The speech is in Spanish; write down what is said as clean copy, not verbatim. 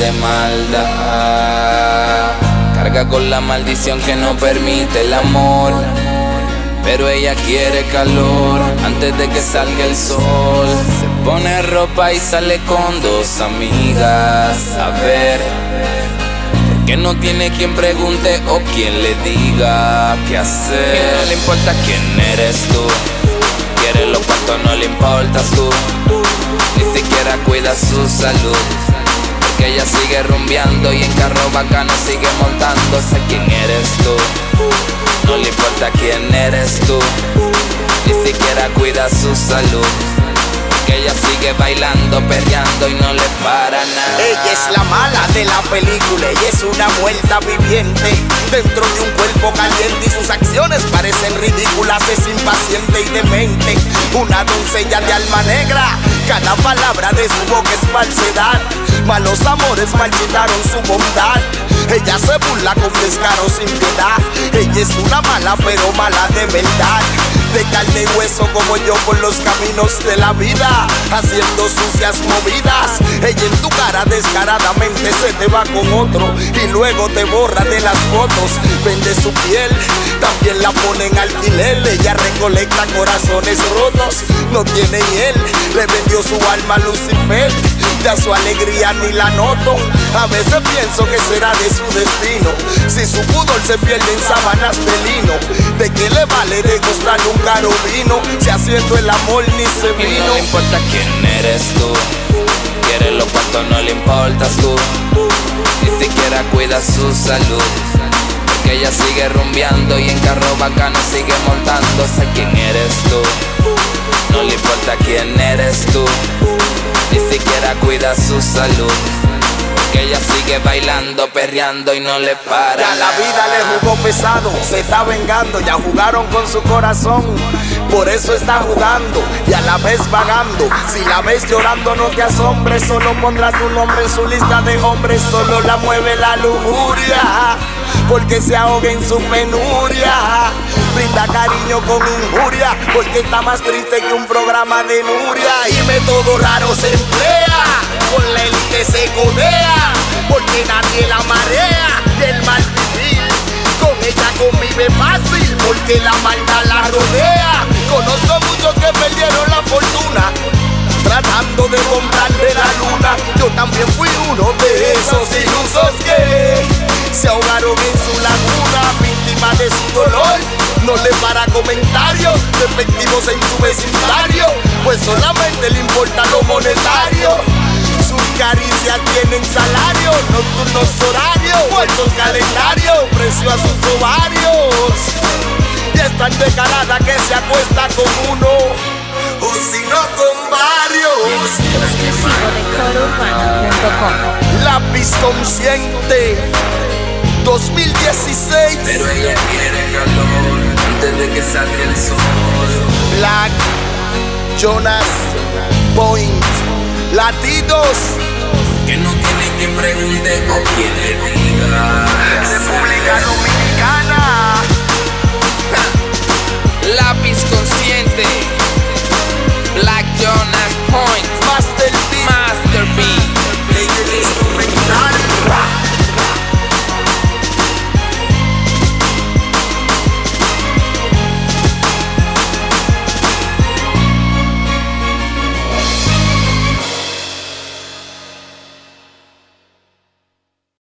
de maldad. Carga con la maldición que no permite el amor, pero ella quiere calor antes de que salga el sol. Se pone ropa y sale con dos amigas. A ver, porque no tiene quien pregunte o quien le diga qué hacer. Y no le importa quién eres tú, quiere lo cuanto no le importas tú. Ni siquiera cuida su salud, porque ella sigue rumbeando y en carro bacano sigue montando. Sé quién eres tú, no le importa quién eres tú, ni siquiera cuida su salud, porque ella sigue bailando, perreando y no le para nada. Ella es la mala de la película, ella es una muerta viviente dentro de un cuerpo caliente y sus acciones parecen ridículas. Es impaciente y demente, una doncella de alma negra. Cada palabra de su boca es falsedad. Malos amores marchitaron su bondad. Ella se burla con descaro sin piedad. Ella es una mala pero mala de verdad, de carne y hueso como yo por los caminos de la vida, haciendo sucias movidas. Ella en tu cara descaradamente se te va con otro y luego te borra de las fotos. Vende su piel, también la pone en alquiler. Ella recolecta corazones rotos, no tiene hiel. Le vendió su alma a Lucifer, ya su alegría ni la noto. A veces pienso que será de su destino si su pudor se pierde en sábanas de lino. ¿De qué le vale de costar un caro vino si haciendo el amor ni se vino? Y no le importa quién eres tú, quiere lo cuanto no le importas tú, ni siquiera cuida su salud, porque ella sigue rumbeando y en carro bacano sigue montando. Sé quién eres tú, no le importa quién eres tú, ni siquiera cuida su salud, porque ella sigue bailando, perreando y no le para. Ya la vida le jugó pesado, se está vengando. Ya jugaron con su corazón, por eso está jugando y a la vez vagando. Si la ves llorando no te asombres, solo pondrá tu nombre en su lista de hombres. Solo la mueve la lujuria, porque se ahoga en su penuria. Brinda cariño con injuria, porque está más triste que un programa de Nuria. Y método raro se emplea, con la élite se codea, porque nadie la marea y el mal vivir. Con ella convive fácil, porque la maldad la rodea. Conozco muchos que perdieron la fortuna tratando de comprarle la luna. Yo también fui uno de esos ilusos que se ahogaron en su laguna, víctima de su dolor. No le para comentarios despectivos en su vecindario, pues solamente le importa lo monetario. Sus caricias tienen salario, nocturnos horarios, puestos calendarios, precio a sus ovarios. Y es tan descarada que se acuesta con uno, o si no con varios. Exclusivo de corourbano.com. Lápiz Consciente 2016. Pero ella quiere calor antes de que salga el sol. Black, Jonas, Point, Latidos. Que no tiene quien pregunte o quien le diga.